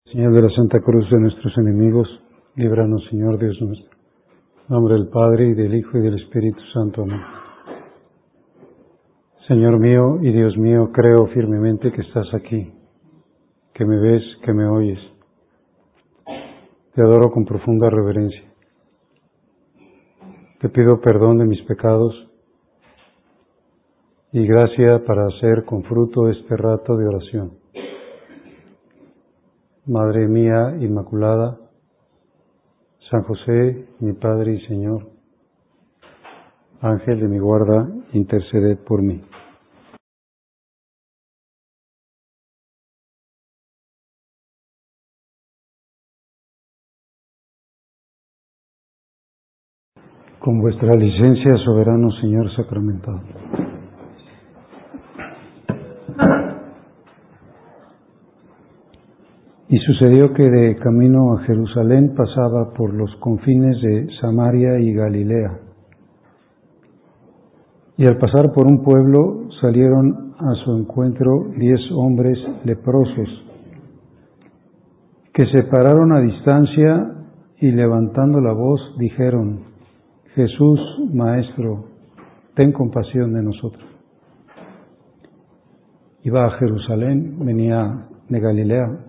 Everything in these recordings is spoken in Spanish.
Señor de la Santa Cruz de nuestros enemigos, líbranos, Señor Dios nuestro. En nombre del Padre, y del Hijo, y del Espíritu Santo. Amén. Señor mío y Dios mío, creo firmemente que estás aquí, que me ves, que me oyes. Te adoro con profunda reverencia. Te pido perdón de mis pecados y gracia para hacer con fruto este rato de oración. Madre mía Inmaculada, San José, mi Padre y Señor, Ángel de mi guarda, interceded por mí. Con vuestra licencia, soberano Señor sacramentado. Y sucedió que de camino a Jerusalén pasaba por los confines de Samaria y Galilea. Y al pasar por un pueblo salieron a su encuentro 10 hombres leprosos, que se pararon a distancia y levantando la voz dijeron: Jesús, Maestro, ten compasión de nosotros. Iba a Jerusalén, venía de Galilea.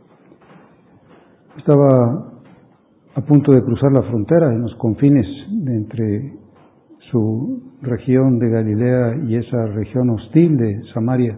Estaba a punto de cruzar la frontera en los confines de entre su región de Galilea y esa región hostil de Samaria.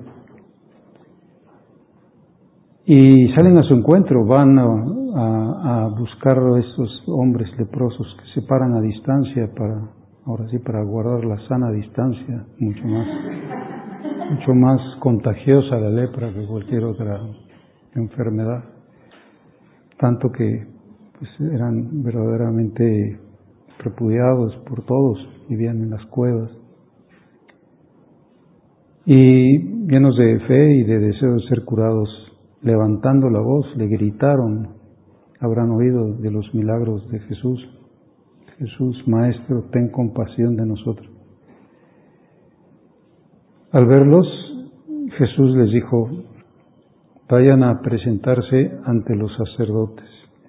Y salen a su encuentro, van a buscar a estos hombres leprosos que se paran a distancia para guardar la sana distancia, mucho más contagiosa la lepra que cualquier otra enfermedad. Tanto que eran verdaderamente repudiados por todos, vivían en las cuevas. Y llenos de fe y de deseo de ser curados, levantando la voz, le gritaron, habrán oído de los milagros de Jesús: Jesús, Maestro, ten compasión de nosotros. Al verlos, Jesús les dijo: vayan a presentarse ante los sacerdotes.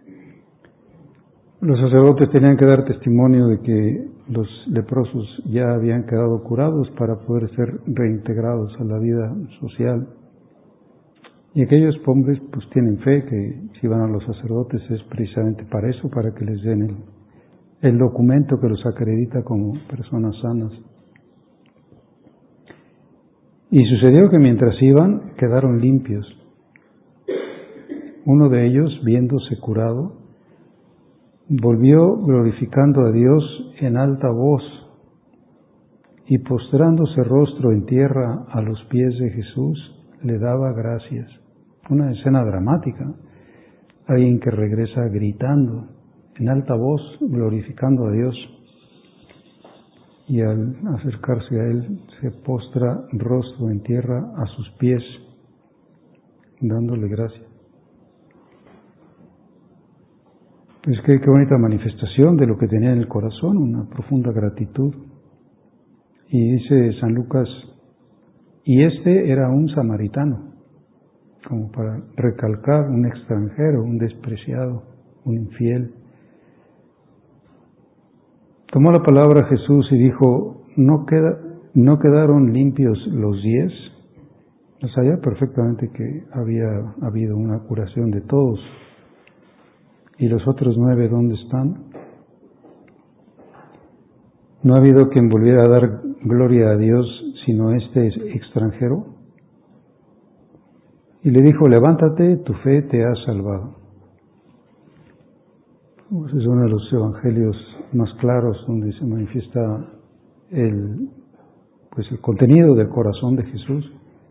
Los sacerdotes tenían que dar testimonio de que los leprosos ya habían quedado curados para poder ser reintegrados a la vida social. Y aquellos hombres pues tienen fe que si van a los sacerdotes es precisamente para eso, para que les den el documento que los acredita como personas sanas. Y sucedió que mientras iban quedaron limpios. Uno de ellos, viéndose curado, volvió glorificando a Dios en alta voz y postrándose rostro en tierra a los pies de Jesús, le daba gracias. Una escena dramática. Alguien que regresa gritando en alta voz, glorificando a Dios, y al acercarse a Él se postra rostro en tierra a sus pies, dándole gracias. Pues qué bonita manifestación de lo que tenía en el corazón, una profunda gratitud. Y dice San Lucas, y este era un samaritano, como para recalcar un extranjero, un despreciado, un infiel. Tomó la palabra Jesús y dijo: ¿No quedaron limpios los 10? No sabía perfectamente que había habido una curación de todos. ¿Y los otros 9 dónde están? ¿No ha habido quien volviera a dar gloria a Dios sino este extranjero? Y le dijo: levántate, tu fe te ha salvado. Pues es uno de los evangelios más claros donde se manifiesta el contenido del corazón de Jesús.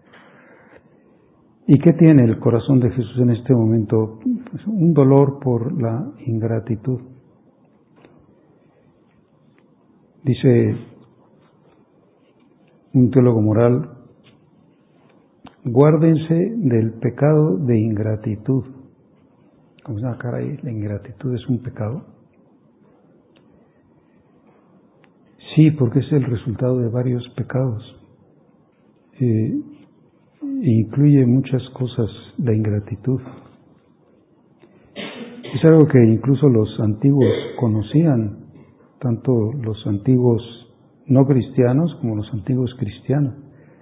¿Y qué tiene el corazón de Jesús en este momento? Pues un dolor por la ingratitud. Dice un teólogo moral: guárdense del pecado de ingratitud. Como se llama, caray, la ingratitud es un pecado. Sí, porque es el resultado de varios pecados. Incluye muchas cosas la ingratitud. es algo que incluso los antiguos conocían, tanto los antiguos no cristianos como los antiguos cristianos.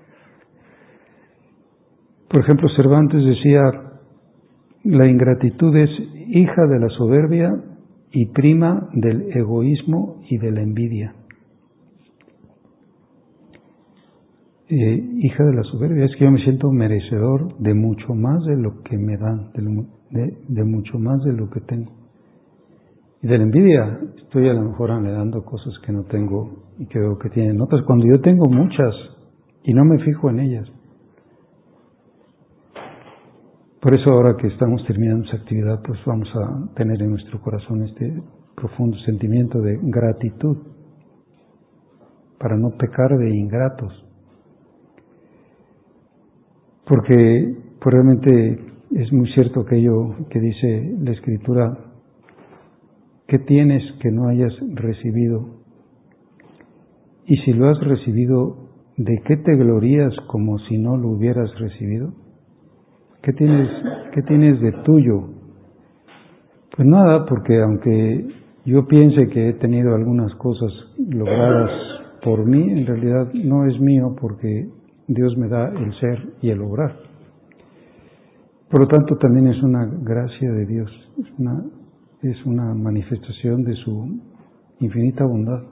Por ejemplo, Cervantes decía: la ingratitud es hija de la soberbia y prima del egoísmo y de la envidia. Hija de la soberbia es que yo me siento merecedor de mucho más de lo que me dan, de mucho más de lo que tengo. Y de la envidia, estoy a lo mejor anhelando cosas que no tengo y que veo que tienen otras, cuando yo tengo muchas y no me fijo en ellas. Por eso ahora que estamos terminando esa actividad, pues vamos a tener en nuestro corazón este profundo sentimiento de gratitud, para no pecar de ingratos. Porque pues realmente es muy cierto aquello que dice la Escritura: ¿qué tienes que no hayas recibido? Y si lo has recibido, ¿de qué te glorías como si no lo hubieras recibido? ¿Qué tienes de tuyo? Pues nada, porque aunque yo piense que he tenido algunas cosas logradas por mí, en realidad no es mío, porque Dios me da el ser y el obrar. Por lo tanto, también es una gracia de Dios, es una manifestación de su infinita bondad.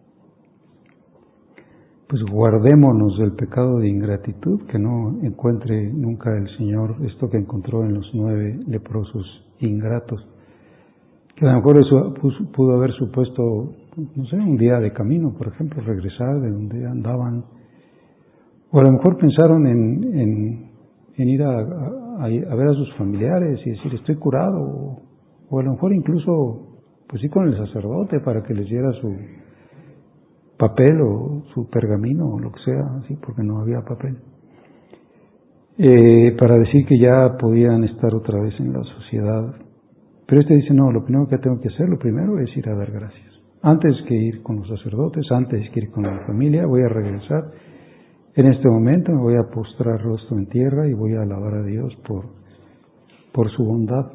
Pues guardémonos del pecado de ingratitud, que no encuentre nunca el Señor esto que encontró en los 9 leprosos ingratos, que a lo mejor eso pudo haber supuesto, no sé, un día de camino, por ejemplo, regresar de donde andaban, o a lo mejor pensaron en ir a ver a sus familiares y decir: estoy curado, o a lo mejor incluso pues sí con el sacerdote para que les diera su papel o su pergamino o lo que sea, así, porque no había papel, para decir que ya podían estar otra vez en la sociedad. Pero dice: no, lo primero que tengo que hacer, lo primero es ir a dar gracias. Antes que ir con los sacerdotes, antes que ir con la familia, voy a regresar. En este momento me voy a postrar rostro en tierra y voy a alabar a Dios por su bondad.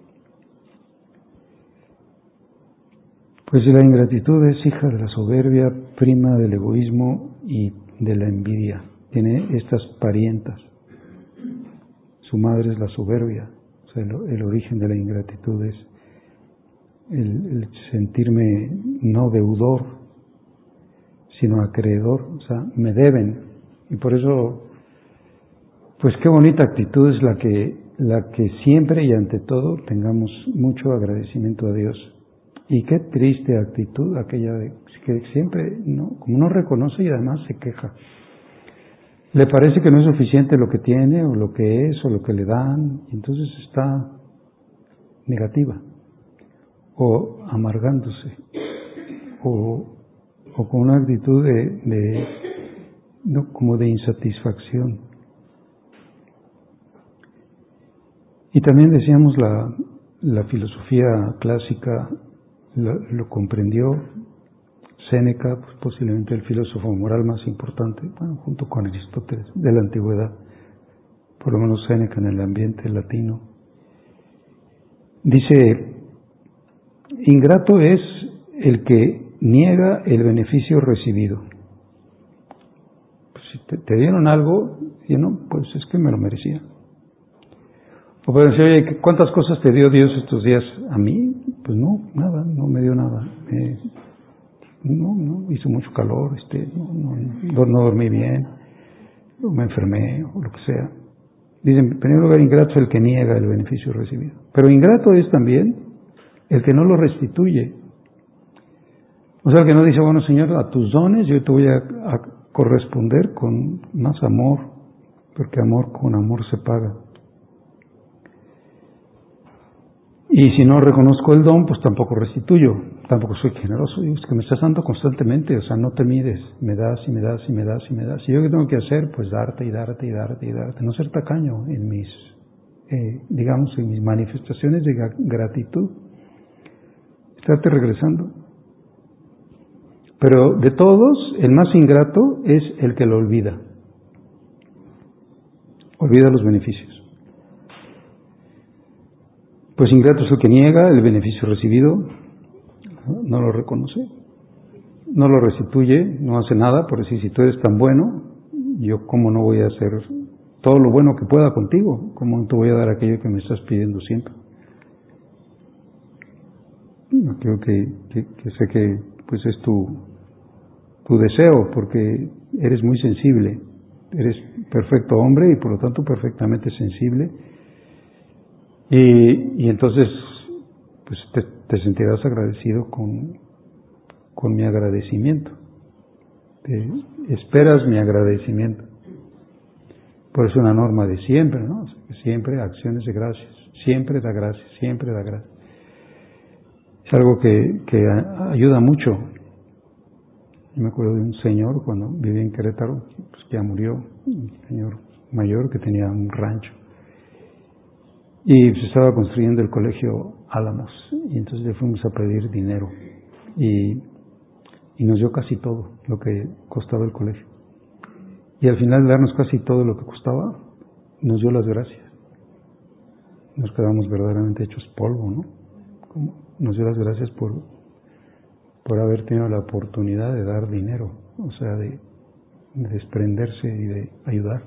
Pues la ingratitud es hija de la soberbia, prima del egoísmo y de la envidia. Tiene estas parientas. Su madre es la soberbia. O sea, el origen de la ingratitud es el sentirme no deudor, sino acreedor. O sea, me deben. Y por eso, pues qué bonita actitud es la que siempre y ante todo tengamos mucho agradecimiento a Dios. Y qué triste actitud aquella de que siempre como no reconoce y además se queja. Le parece que no es suficiente lo que tiene o lo que es o lo que le dan, y entonces está negativa o amargándose o con una actitud como de insatisfacción. Y también decíamos la filosofía clásica lo comprendió. Séneca, pues posiblemente el filósofo moral más importante, junto con Aristóteles, de la antigüedad, por lo menos Séneca en el ambiente latino. Dice: ingrato es el que niega el beneficio recibido. Pues si te dieron algo, y no, pues es que me lo merecía. O pueden decir: oye, ¿cuántas cosas te dio Dios estos días? A mí, pues no, nada, no me dio nada. No, hizo mucho calor, no dormí bien, o me enfermé, o lo que sea. Dicen: en primer lugar, ingrato es el que niega el beneficio recibido. Pero ingrato es también el que no lo restituye. O sea, el que no dice: bueno, Señor, a tus dones yo te voy a corresponder con más amor, porque amor con amor se paga. Y si no reconozco el don, pues tampoco restituyo, tampoco soy generoso. Digo: es que me estás dando constantemente, o sea, no te mides, me das y me das y me das y me das. ¿Y yo qué tengo que hacer? Pues darte y darte y darte y darte. No ser tacaño en mis, en mis manifestaciones de gratitud. Estarte regresando. Pero de todos, el más ingrato es el que lo olvida. Olvida los beneficios. Pues ingrato es el que niega el beneficio recibido, no lo reconoce, no lo restituye, no hace nada, por decir, si tú eres tan bueno, yo cómo no voy a hacer todo lo bueno que pueda contigo, cómo no te voy a dar aquello que me estás pidiendo siempre. Creo que sé que pues es tu deseo, porque eres muy sensible, eres perfecto hombre y por lo tanto perfectamente sensible, y entonces pues te sentirás agradecido con mi agradecimiento, esperas mi agradecimiento. Por eso una norma de siempre, ¿no? O sea, que siempre acciones de gracias, siempre da gracias, siempre da gracias. Es algo que ayuda mucho. Yo me acuerdo de un señor cuando vivía en Querétaro, pues ya murió, un señor mayor que tenía un rancho. Y se estaba construyendo el colegio Álamos, y entonces le fuimos a pedir dinero. Y nos dio casi todo lo que costaba el colegio. Y al final de darnos casi todo lo que costaba, nos dio las gracias. Nos quedamos verdaderamente hechos polvo, ¿no? Nos dio las gracias por haber tenido la oportunidad de dar dinero, o sea, de desprenderse y de ayudar.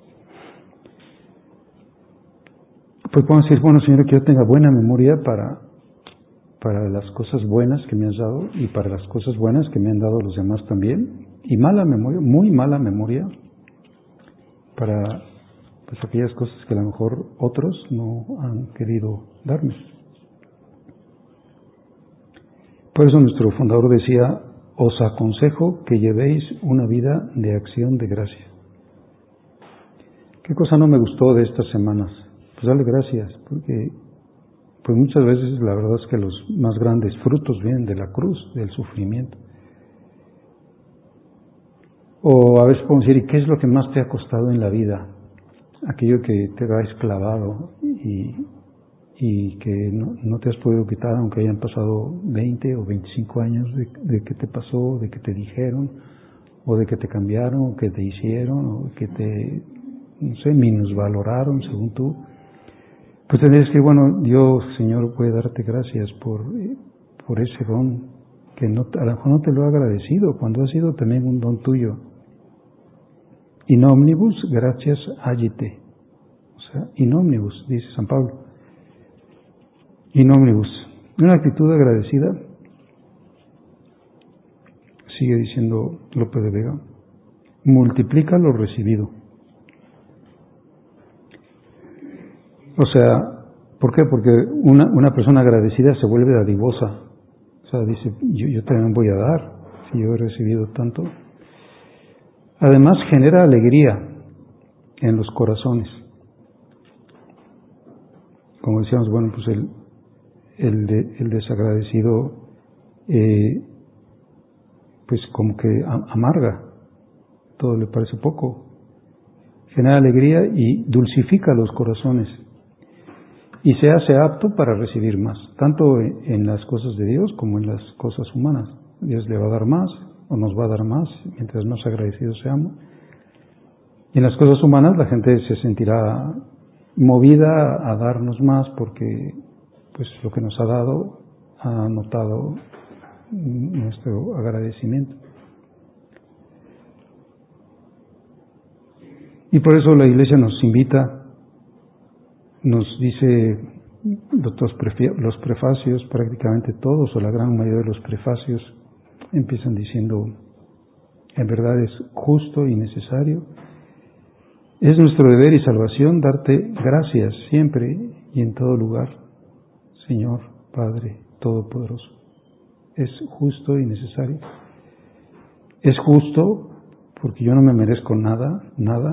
Pues podemos decir, bueno, Señor, que yo tenga buena memoria para las cosas buenas que me has dado y para las cosas buenas que me han dado los demás también, y mala memoria, muy mala memoria para pues aquellas cosas que a lo mejor otros no han querido darme. Por eso nuestro fundador decía, os aconsejo que llevéis una vida de acción de gracia. ¿Qué cosa no me gustó de estas semanas? Pues darle gracias, porque pues muchas veces la verdad es que los más grandes frutos vienen de la cruz, del sufrimiento. O a veces podemos decir, ¿y qué es lo que más te ha costado en la vida? Aquello que te ha esclavado y que no te has podido quitar, aunque hayan pasado 20 o 25 años de que te pasó, de que te dijeron, o de que te cambiaron, o que te hicieron, o que te, no sé, minusvaloraron según tú. Pues tendrías que, bueno, Dios, Señor, puede darte gracias por ese don, que a lo mejor no te lo he agradecido, cuando ha sido también un don tuyo. In omnibus gratias agite. O sea, in omnibus, dice San Pablo. In omnibus. Una actitud agradecida, sigue diciendo Lope de Vega, multiplica lo recibido. O sea, ¿por qué? Porque una persona agradecida se vuelve dadivosa. O sea, dice, yo también voy a dar, si yo he recibido tanto. Además, genera alegría en los corazones. Como decíamos, bueno, pues el desagradecido, pues como que amarga, todo le parece poco. Genera alegría y dulcifica los corazones. Y se hace apto para recibir más, tanto en las cosas de Dios como en las cosas humanas. Dios le va a dar más, o nos va a dar más, mientras más agradecidos seamos. Y en las cosas humanas la gente se sentirá movida a darnos más porque pues lo que nos ha dado ha notado nuestro agradecimiento. Y por eso la Iglesia nos invita, nos dice los prefacios, prácticamente todos o la gran mayoría de los prefacios empiezan diciendo, en verdad es justo y necesario, es nuestro deber y salvación darte gracias siempre y en todo lugar, Señor Padre Todopoderoso. Es justo y necesario. Es justo porque yo no me merezco nada.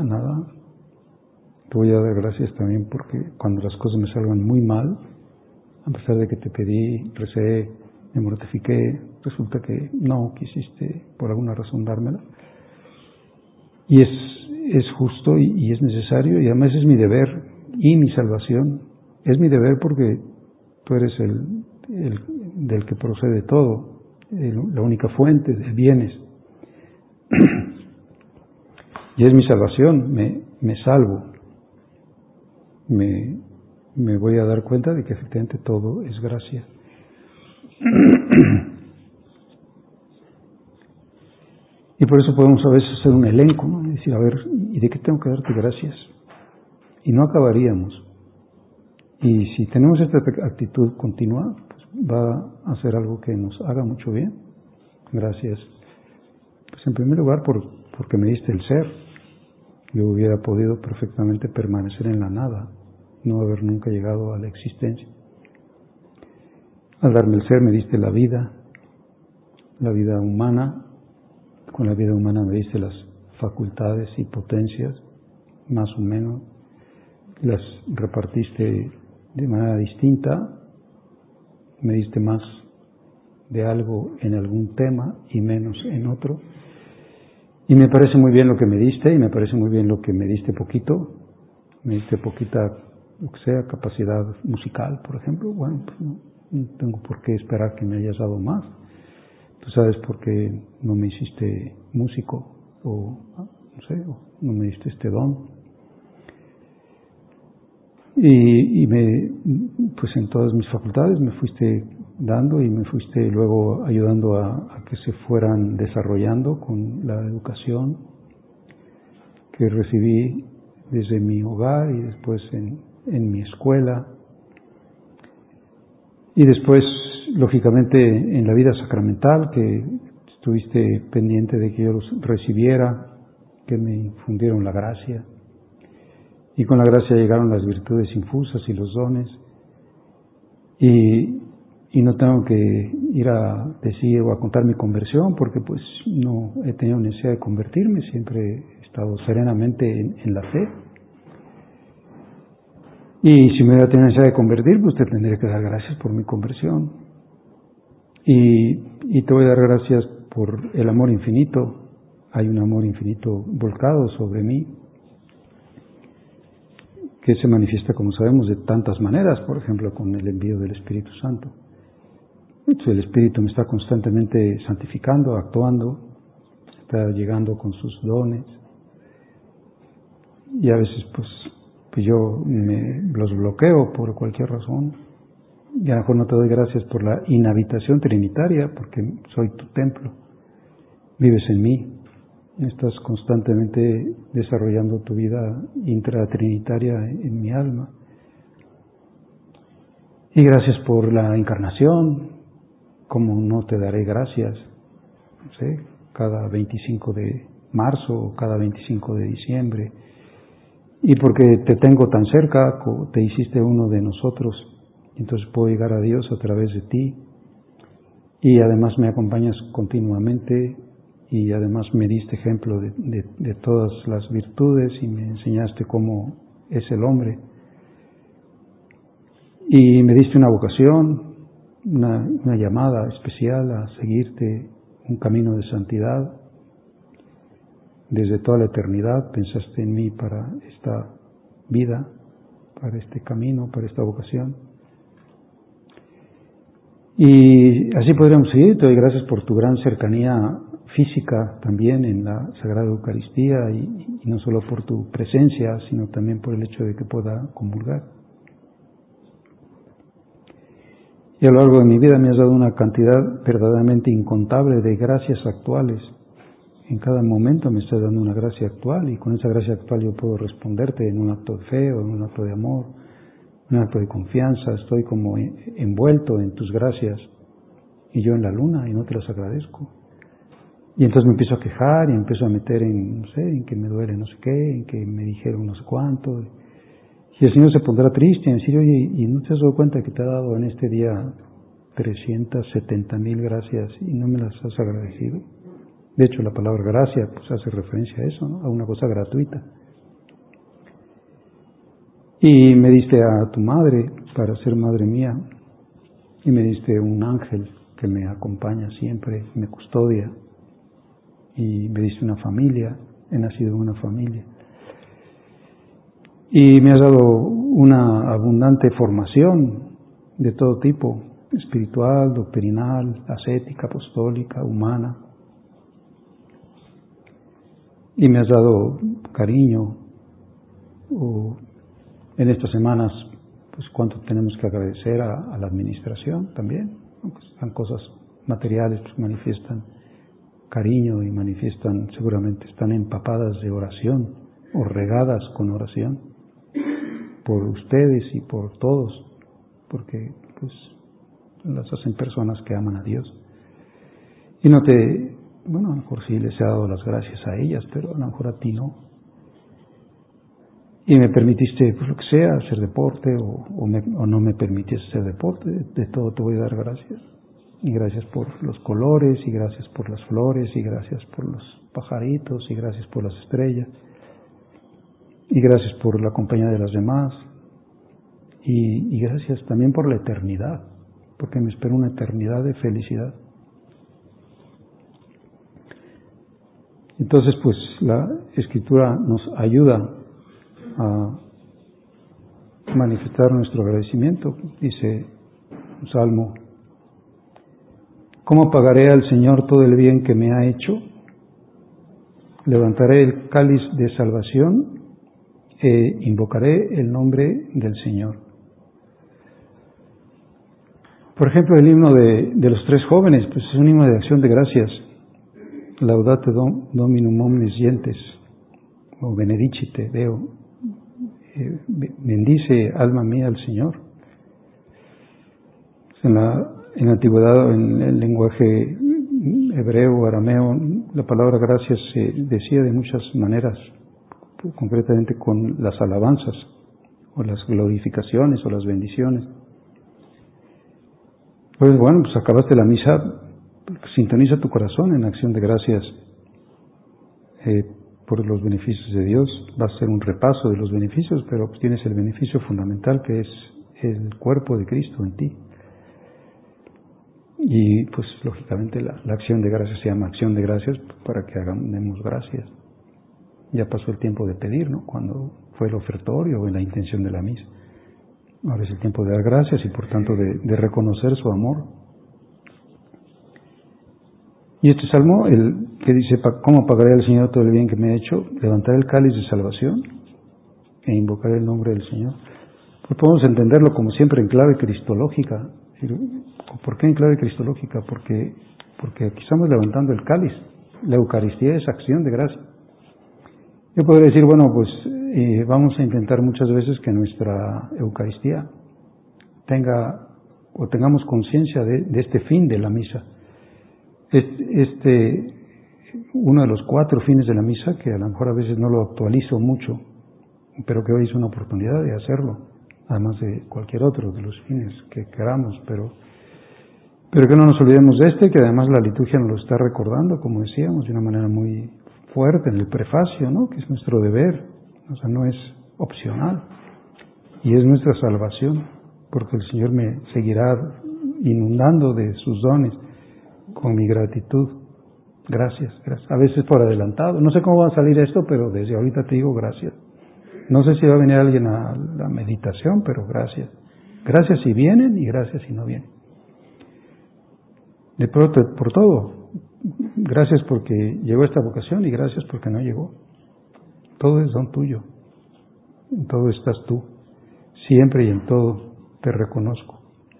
Te voy a dar gracias también porque cuando las cosas me salgan muy mal, a pesar de que te pedí, recé, me mortifiqué, resulta que no quisiste por alguna razón dármela. Y es justo y es necesario, y además es mi deber y mi salvación. Es mi deber porque tú eres el del que procede todo, la única fuente de bienes. Y es mi salvación, me salvo, me me voy a dar cuenta de que efectivamente todo es gracia. Y por eso podemos a veces hacer un elenco, ¿no? Y decir, a ver, ¿y de qué tengo que darte gracias? Y no acabaríamos. Y si tenemos esta actitud continua, pues va a ser algo que nos haga mucho bien. Gracias. Pues en primer lugar porque me diste el ser. Yo hubiera podido perfectamente permanecer en la nada, no haber nunca llegado a la existencia. Al darme el ser me diste la vida humana. Con la vida humana me diste las facultades y potencias, más o menos. Las repartiste de manera distinta. Me diste más de algo en algún tema y menos en otro. Y me parece muy bien lo que me diste, y me parece muy bien lo que me diste poquito. Me diste poquita, lo que sea, capacidad musical, por ejemplo. Bueno, pues no tengo por qué esperar que me hayas dado más. Tú sabes por qué no me hiciste músico, o no sé, o no me diste este don. Y pues en todas mis facultades me fuiste dando y me fuiste luego ayudando a que se fueran desarrollando con la educación que recibí desde mi hogar y después en mi escuela. Y después, lógicamente, en la vida sacramental, que estuviste pendiente de que yo los recibiera, que me infundieron la gracia. Y con la gracia llegaron las virtudes infusas y los dones. Y no tengo que ir a decir o a contar mi conversión, porque pues no he tenido necesidad de convertirme, siempre he estado serenamente en la fe. Y si me hubiera tenido necesidad de convertir, pues te tendría que dar gracias por mi conversión. Y te voy a dar gracias por el amor infinito. Hay un amor infinito volcado sobre mí, que se manifiesta, como sabemos, de tantas maneras, por ejemplo, con el envío del Espíritu Santo. Entonces, el Espíritu me está constantemente santificando, actuando, está llegando con sus dones, y a veces pues yo los bloqueo por cualquier razón, y a lo mejor no te doy gracias por la inhabitación trinitaria, porque soy tu templo, vives en mí, estás constantemente desarrollando tu vida intratrinitaria en mi alma. Y gracias por la encarnación, como no te daré gracias, no sé, cada 25 de marzo o cada 25 de diciembre, y porque te tengo tan cerca, te hiciste uno de nosotros, entonces puedo llegar a Dios a través de ti, y además me acompañas continuamente, y además me diste ejemplo de todas las virtudes y me enseñaste cómo es el hombre, y me diste una vocación, una llamada especial a seguirte un camino de santidad. Desde toda la eternidad pensaste en mí para esta vida, para este camino, para esta vocación. Y así podríamos seguir. Te doy gracias por tu gran cercanía física también en la Sagrada Eucaristía, y no solo por tu presencia, sino también por el hecho de que pueda comulgar. Y a lo largo de mi vida me has dado una cantidad verdaderamente incontable de gracias actuales. En cada momento me estás dando una gracia actual, y con esa gracia actual yo puedo responderte en un acto de fe o en un acto de amor, un acto de confianza. Estoy como envuelto en tus gracias, y yo en la luna, y no te las agradezco. Y entonces me empiezo a quejar y empiezo a meter en, no sé, en que me duele no sé qué, en que me dijeron no sé cuánto. Y el Señor se pondrá triste en decir, oye, ¿y no te has dado cuenta que te ha dado en este día 370,000 gracias y no me las has agradecido? De hecho, la palabra gracia pues hace referencia a eso, ¿no? A una cosa gratuita. Y me diste a tu madre para ser madre mía, y me diste un ángel que me acompaña siempre, me custodia, y me diste una familia, he nacido en una familia. Y me has dado una abundante formación de todo tipo, espiritual, doctrinal, ascética, apostólica, humana. Y me has dado cariño. En estas semanas pues cuánto tenemos que agradecer a la administración también, aunque sean cosas materiales, pues manifiestan cariño y manifiestan, seguramente están empapadas de oración o regadas con oración por ustedes y por todos, porque pues las hacen personas que aman a Dios. Y bueno, a lo mejor sí les he dado las gracias a ellas, pero a lo mejor a ti no. Y me permitiste, pues lo que sea, hacer deporte o no me permitiste hacer deporte, de todo te voy a dar gracias. Y gracias por los colores, y gracias por las flores, y gracias por los pajaritos, y gracias por las estrellas, y gracias por la compañía de las demás, y gracias también por la eternidad, porque me espera una eternidad de felicidad. Entonces, pues la Escritura nos ayuda a manifestar nuestro agradecimiento. Dice un salmo: ¿cómo pagaré al Señor todo el bien que me ha hecho? Levantaré el cáliz de salvación e invocaré el nombre del Señor. Por ejemplo, el himno de los tres jóvenes, pues es un himno de acción de gracias. Laudate Dominum omnes gentes, o benedicite Deo, bendice alma mía al Señor. En la antigüedad, en el lenguaje hebreo, arameo, la palabra gracias se decía de muchas maneras, concretamente con las alabanzas, o las glorificaciones, o las bendiciones. Pues bueno, pues acabaste la misa, sintoniza tu corazón en acción de gracias por los beneficios de Dios. Va a ser un repaso de los beneficios, pero pues tienes el beneficio fundamental, que es el cuerpo de Cristo en ti. Y pues lógicamente la acción de gracias se llama acción de gracias para que demos gracias. Ya pasó el tiempo de pedir, ¿no? Cuando fue el ofertorio o en la intención de la misa. Ahora es el tiempo de dar gracias y por tanto de reconocer su amor. Y este salmo, el que dice: ¿cómo pagaré al Señor todo el bien que me ha hecho? Levantaré el cáliz de salvación e invocaré el nombre del Señor. Pues podemos entenderlo como siempre en clave cristológica. ¿Por qué en clave cristológica? Porque aquí estamos levantando el cáliz. La Eucaristía es acción de gracia. Yo podría decir, bueno, pues vamos a intentar muchas veces que nuestra Eucaristía tengamos conciencia de este fin de la misa. Uno de los 4 fines de la misa, que a lo mejor a veces no lo actualizo mucho, pero que hoy es una oportunidad de hacerlo, además de cualquier otro de los fines que queramos, pero que no nos olvidemos de que además la liturgia nos lo está recordando, como decíamos, de una manera muy fuerte en el prefacio, ¿no? Que es nuestro deber, o sea, no es opcional, y es nuestra salvación, porque el Señor me seguirá inundando de sus dones con mi gratitud. Gracias. A veces por adelantado. No sé cómo va a salir esto, pero desde ahorita te digo gracias. No sé si va a venir alguien a la meditación, pero gracias. Gracias si vienen y gracias si no vienen. De pronto, por todo. Gracias porque llegó esta vocación y gracias porque no llegó. Todo es don tuyo. En todo estás tú. Siempre y en todo te reconozco.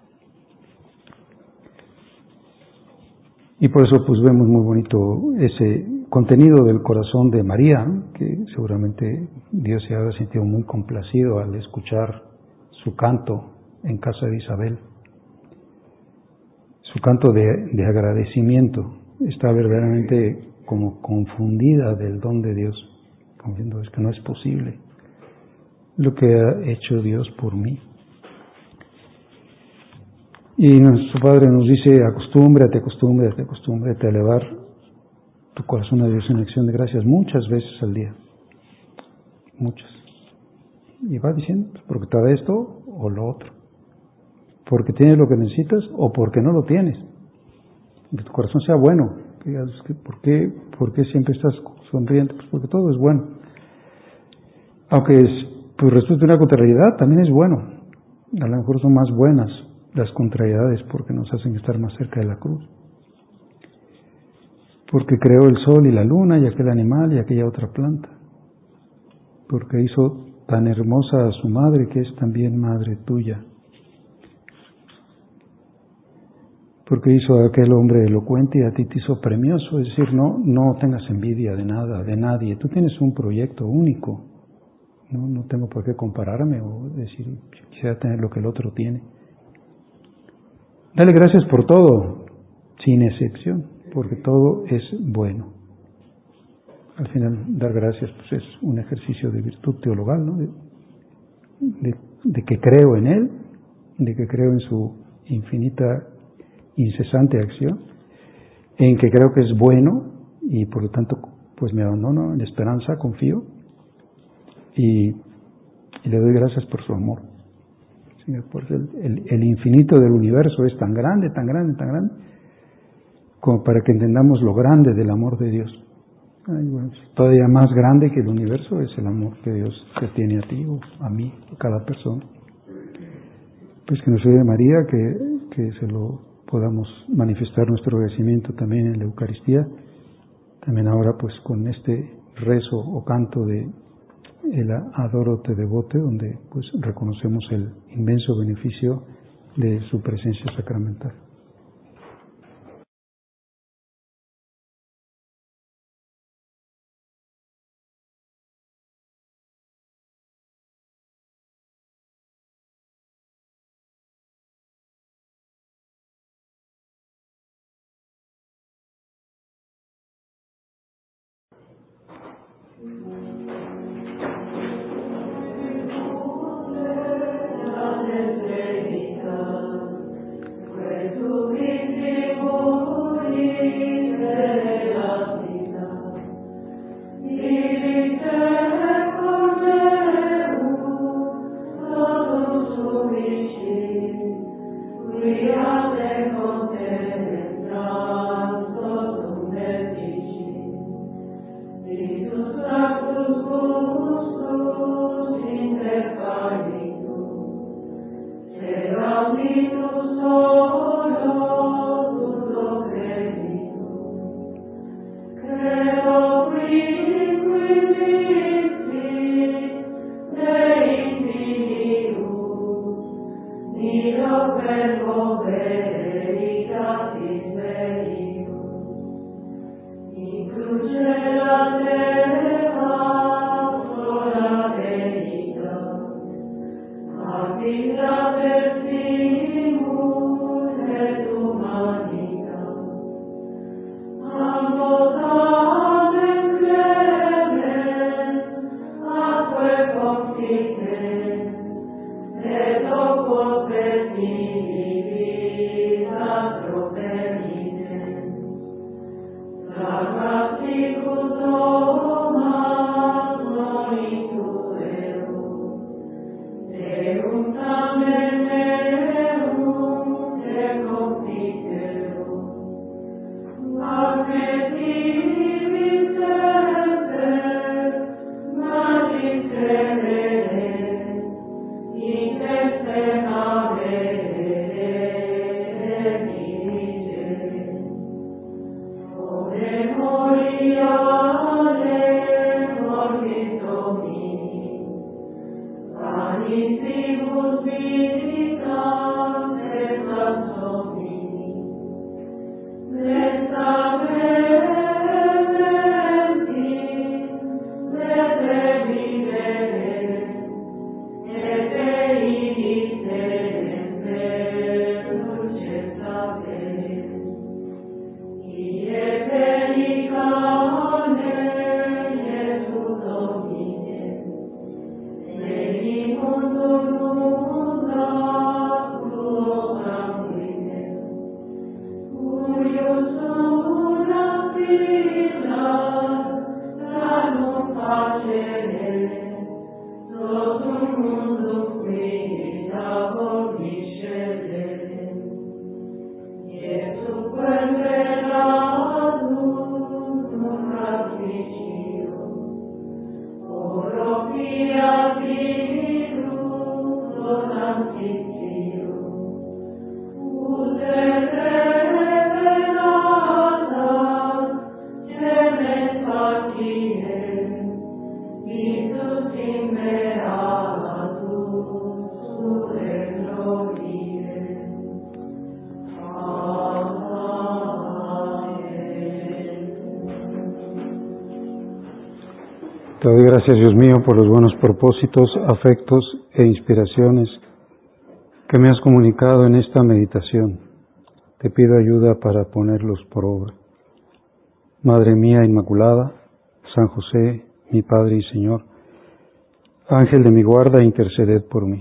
Y por eso pues vemos muy bonito ese contenido del corazón de María, ¿no? Que seguramente Dios se habrá sentido muy complacido al escuchar su canto en casa de Isabel. Su canto de agradecimiento. Está verdaderamente como confundida del don de Dios, como diciendo, es que no es posible lo que ha hecho Dios por mí. Y nuestro Padre nos dice: acostúmbrate a elevar tu corazón a Dios en acción de gracias muchas veces al día. Muchas. Y va diciendo, porque te da esto o lo otro. Porque tienes lo que necesitas o porque no lo tienes. Que tu corazón sea bueno. ¿Por qué siempre estás sonriente? Pues porque todo es bueno. Aunque pues resulte una contrariedad, también es bueno. A lo mejor son más buenas las contrariedades porque nos hacen estar más cerca de la cruz. Porque creó el sol y la luna y aquel animal y aquella otra planta. Porque hizo tan hermosa a su madre, que es también madre tuya. Porque hizo a aquel hombre elocuente y a ti te hizo premioso. Es decir, no tengas envidia de nada, de nadie. Tú tienes un proyecto único. No tengo por qué compararme o decir, quisiera tener lo que el otro tiene. Dale gracias por todo, sin excepción, porque todo es bueno. Al final, dar gracias pues es un ejercicio de virtud teologal, ¿no? De que creo en Él, de que creo en su infinita, incesante acción, en que creo que es bueno y por lo tanto pues me abandono en esperanza, confío y le doy gracias por su amor. Señor, porque el infinito del universo es tan grande, tan grande, tan grande, como para que entendamos lo grande del amor de Dios. Bueno, todavía más grande que el universo es el amor que Dios te tiene a ti o a mí, a cada persona. Pues que nos ayude María, que se lo podamos manifestar nuestro agradecimiento también en la Eucaristía, también ahora pues con este rezo o canto de el Adoro te devote, donde pues reconocemos el inmenso beneficio de su presencia sacramental. Te doy gracias, Dios mío, por los buenos propósitos, afectos e inspiraciones que me has comunicado en esta meditación. Te pido ayuda para ponerlos por obra. Madre mía Inmaculada, San José, mi Padre y Señor, Ángel de mi guarda, interceded por mí.